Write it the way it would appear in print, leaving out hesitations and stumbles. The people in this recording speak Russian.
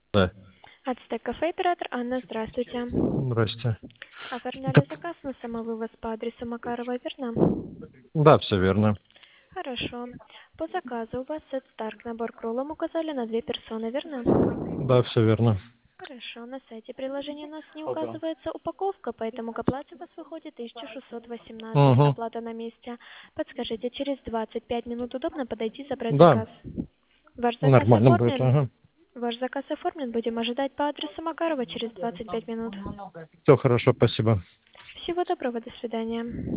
Да. Ацтек кафе, оператор Анна, здравствуйте. Здрасте. Оформляли Так, заказ на самовывоз по адресу Макарова, верно? да, все верно. Хорошо. По заказу у вас сет Старк набор к роллам указали на 2 персоны, верно? Да, все верно. Хорошо. На сайте приложения у нас не указывается упаковка, поэтому к оплате у вас выходит 1618. Угу. Оплата на месте. Подскажите, через 25 минут удобно подойти забрать Да, заказ? Ваш заказ нормально будет. оформлен? Ага. Ваш заказ оформлен. Будем ожидать по адресу Макарова через 25 минут. Все хорошо, спасибо. Всего доброго, до свидания.